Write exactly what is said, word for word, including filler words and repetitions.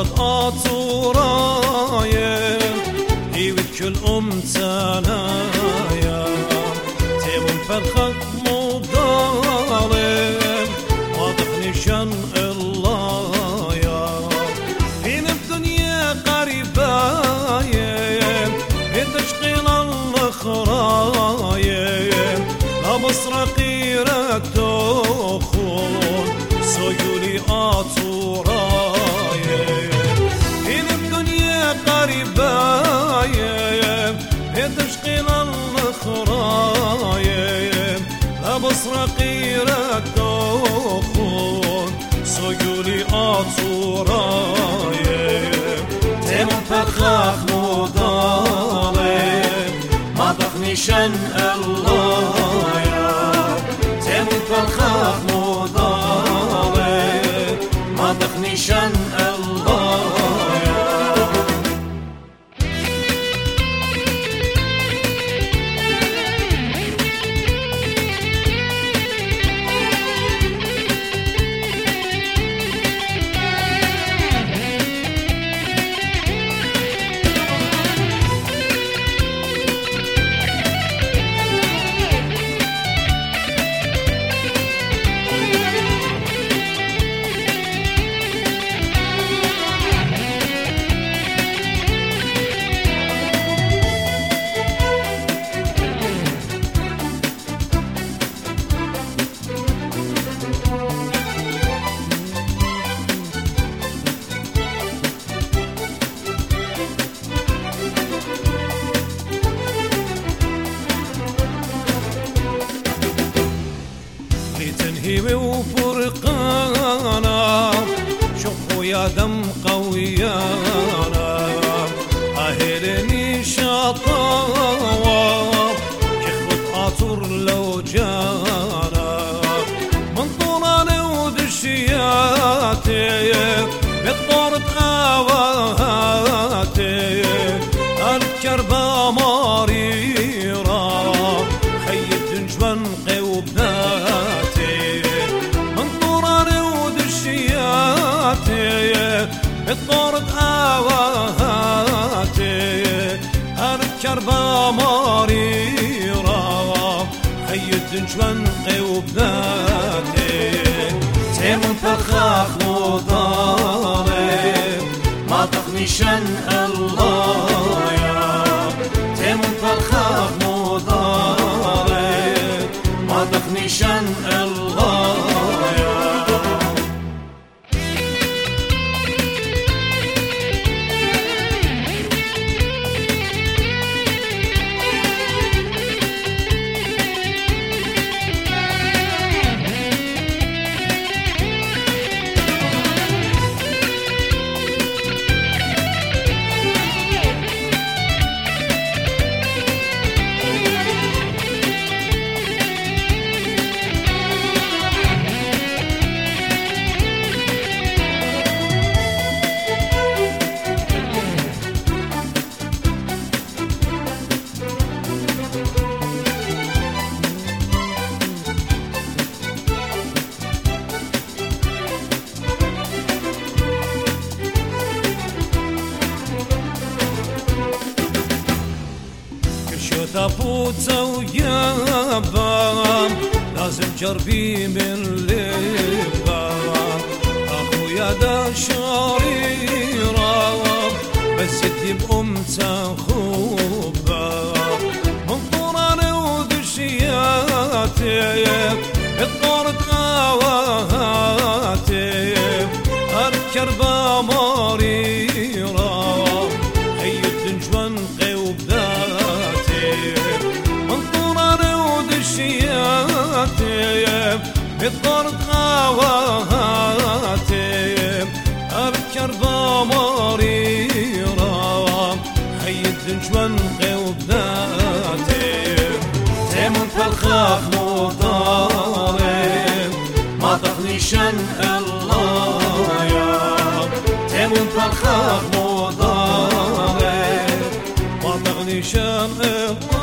صدقات ورايا هيوت كل أمتنايا تيمون فرخك مضالم واضح نشان الله يا فين الدنيا قريبايا بتشغيل الخرايا لا مصر قيرك تخون سيولي أطورايا فين الدنيا قريبايا بتشغيل الخرايا لا مصر قيرك تخون سيولي أطورايا تيمون فرخاخ مضالم ما نشان الله يا تيمون فرخاخ مضالم ما نشان الله يا تنهيوي وفرقانا شوفوا يا دم قويانا أهلني شطاوة كخد أطر لو جانا من طولاني ودشياتي بطورة آواتي الكربة مريرة خيب دنجبن قوبناتي بطورة آواتي الكربة مريرة خيد دنجوان قوبناتي تيمون فرخاخ مضالم ما نشان الله يا تيمون فرخاخ مضالم ما نشان الله يا تفوت ويابام لازم جربي من لبام أخويا دا شريرة بس يدي بأمته خوبة من طوراني ودشياتي بطورة آواتي الكربة مريرة خيد دنجوان بطورة آواتي الكربة مريرة خيد دنجوان قوبناتي تيمون فرخاخ مضالم ما نشان الله يا تيمون فرخاخ مضالم ما نشان الله